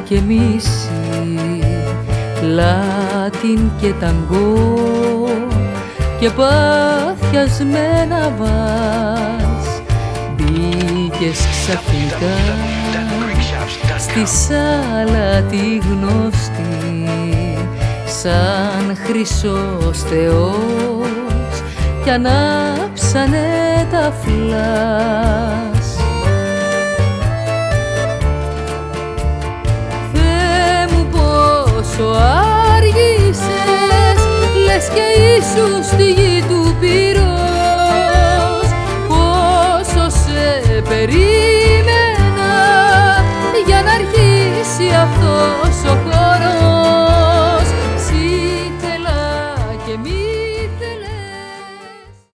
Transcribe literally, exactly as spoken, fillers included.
και μίση, Λάτιν και ταγκό και παθιασμένα βάζ. Μπήκες ξαφνικά στη σάλα τη γνωστή, σαν χρυσός θεός κι ανάψανε τα φλάς. Θεέ μου πόσο άργησες, λες και ήσουν στη γη του